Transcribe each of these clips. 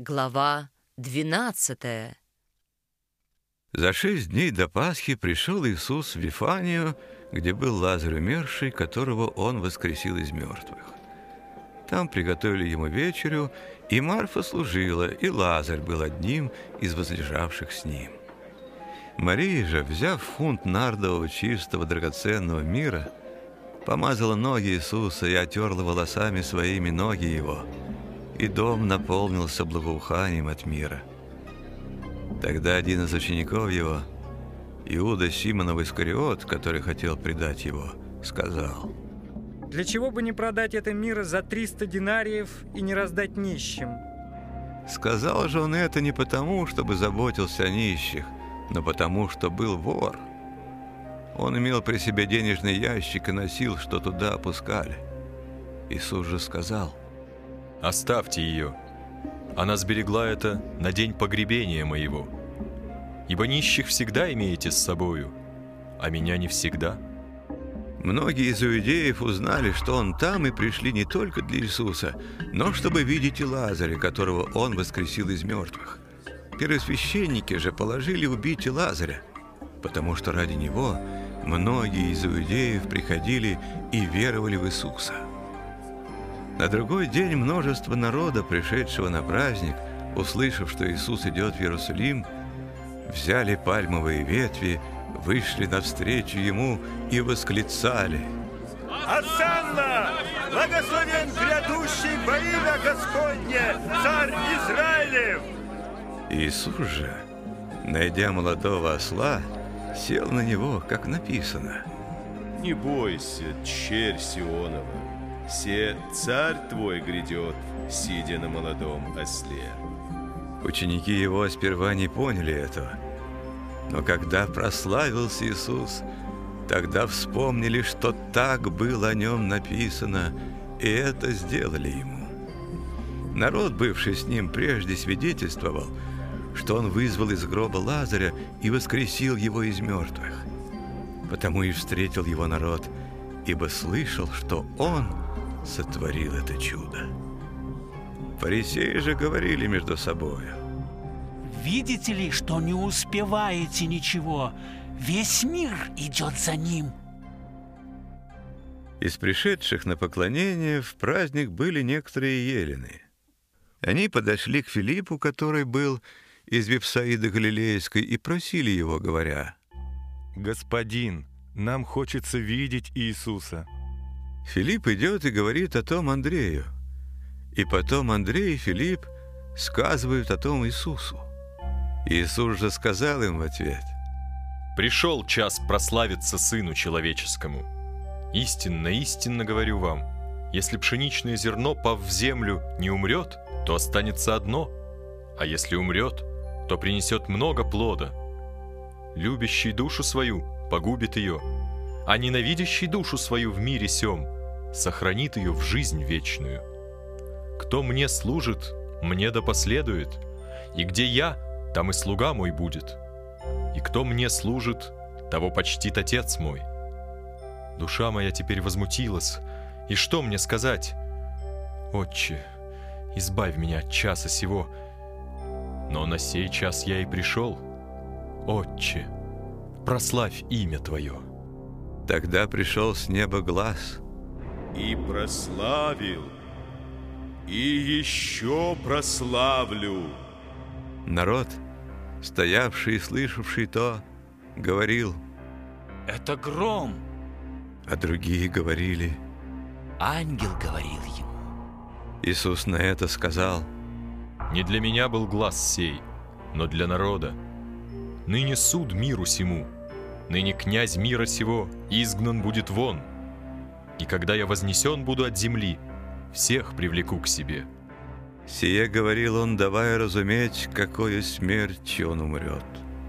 Глава 12. За 6 дней до Пасхи пришел Иисус в Вифанию, где был Лазарь умерший, которого Он воскресил из мертвых. Там приготовили ему вечерю, и Марфа служила, и Лазарь был одним из возлежавших с ним. Мария же, взяв фунт нардового чистого драгоценного мира, помазала ноги Иисуса и отерла волосами своими ноги Его, и дом наполнился благоуханием от мира. Тогда один из учеников Его, Иуда Симонов Искариот, который хотел предать Его, сказал: «Для чего бы не продать это мира за 300 динариев и не раздать нищим?» Сказал же он это не потому, чтобы заботился о нищих, но потому, что был вор. Он имел при себе денежный ящик и носил, что туда опускали. Иисус же сказал: «Оставьте ее. Она сберегла это на день погребения моего. Ибо нищих всегда имеете с собою, а меня не всегда». Многие из иудеев узнали, что он там, и пришли не только для Иисуса, но чтобы видеть и Лазаря, которого он воскресил из мертвых. Первосвященники же положили убить и Лазаря, потому что ради него многие из иудеев приходили и веровали в Иисуса. На другой день множество народа, пришедшего на праздник, услышав, что Иисус идет в Иерусалим, взяли пальмовые ветви, вышли навстречу Ему и восклицали: «Осанна! Благословен грядущий во имя Господне, Царь Израилев!» Иисус же, найдя молодого осла, сел на него, как написано: «Не бойся, черь Сионова, се царь твой грядет, сидя на молодом осле». Ученики Его сперва не поняли этого, но когда прославился Иисус, тогда вспомнили, что так было о Нем написано, и это сделали Ему. Народ, бывший с Ним прежде, свидетельствовал, что Он вызвал из гроба Лазаря и воскресил его из мертвых. Потому и встретил его народ, ибо слышал, что Он сотворил это чудо. Фарисеи же говорили между собою: «Видите ли, что не успеваете ничего? Весь мир идет за ним». Из пришедших на поклонение в праздник были некоторые елены. Они подошли к Филиппу, который был из Вифсаиды Галилейской, и просили его, говоря: «Господин, нам хочется видеть Иисуса». Филипп идет и говорит о том Андрею. И потом Андрей и Филипп сказывают о том Иисусу. Иисус же сказал им в ответ: «Пришел час прославиться Сыну Человеческому. Истинно, истинно говорю вам, если пшеничное зерно, пав в землю, не умрет, то останется одно, а если умрет, то принесет много плода. Любящий душу свою погубит ее, а ненавидящий душу свою в мире сем сохранит ее в жизнь вечную. Кто мне служит, мне да последует, и где я, там и слуга мой будет. И кто мне служит, того почтит Отец мой. Душа моя теперь возмутилась, и что мне сказать? Отче, избавь меня от часа сего, но на сей час я и пришел. Отче, прославь имя Твое». Тогда пришел с неба глас: «И прославил, и еще прославлю». Народ, стоявший и слышавший то, говорил: «Это гром». А другие говорили: Ангел говорил ему. Иисус на это сказал: «Не для меня был глас сей, но для народа. Ныне суд миру сему, ныне князь мира сего изгнан будет вон. И когда я вознесен буду от земли, всех привлеку к себе». Сие говорил он, давая разуметь, какою смертью он умрет.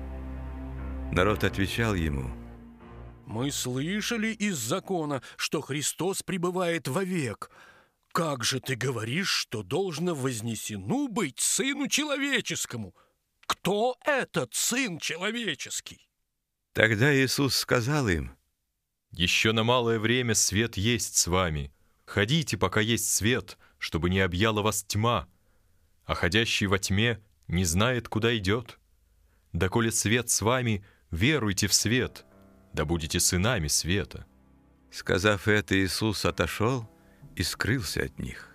Народ отвечал ему: «Мы слышали из закона, что Христос пребывает вовек. Как же ты говоришь, что должно вознесену быть Сыну Человеческому? Кто этот Сын Человеческий?» Тогда Иисус сказал им: «Еще на малое время свет есть с вами. Ходите, пока есть свет, чтобы не объяла вас тьма. а ходящий во тьме не знает, куда идет. Доколе свет с вами, веруйте в свет, да будете сынами света». Сказав это, Иисус отошел и скрылся от них.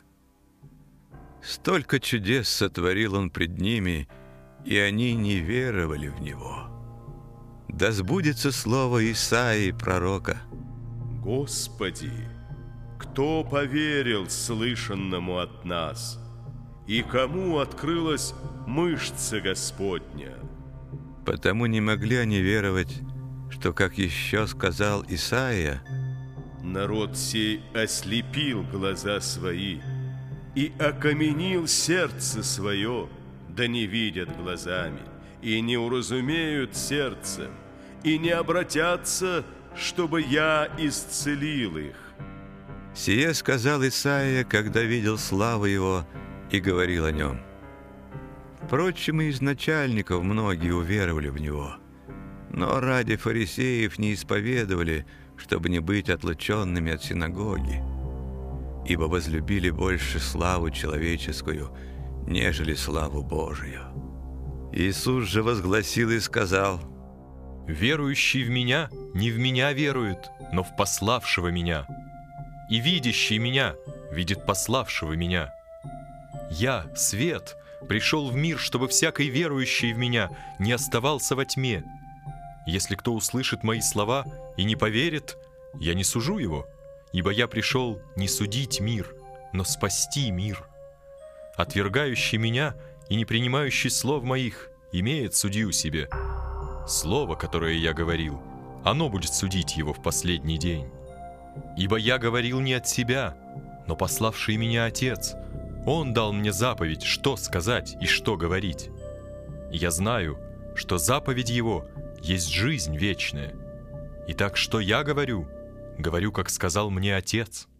Столько чудес сотворил Он пред ними, и они не веровали в Него. Да сбудется слово Исаии пророка: «Господи, кто поверил слышанному от нас, и кому открылась мышца Господня?» Потому не могли они веровать, что, как еще сказал Исаия: «Народ сей ослепил глаза свои и окаменил сердце свое, да не видят глазами, и не уразумеют сердцем, и не обратятся, чтобы я исцелил их». Сие сказал Исаия, когда видел славу Его и говорил о Нем. Впрочем, и из начальников многие уверовали в Него, но ради фарисеев не исповедовали, чтобы не быть отлученными от синагоги, ибо возлюбили больше славу человеческую, нежели славу Божию. Иисус же возгласил и сказал: «Верующий в Меня не в Меня верует, но в пославшего Меня. И видящий Меня видит пославшего Меня. Я, свет, пришел в мир, чтобы всякий верующий в Меня не оставался во тьме. Если кто услышит мои слова и не поверит, я не сужу его, ибо я пришел не судить мир, но спасти мир. Отвергающий Меня и не принимающий слов моих имеет судью себе. Слово, которое я говорил, оно будет судить его в последний день. Ибо я говорил не от себя, но пославший Меня Отец. Он дал мне заповедь, что сказать и что говорить. И я знаю, что заповедь Его есть жизнь вечная. Итак, что я говорю, говорю, как сказал мне Отец».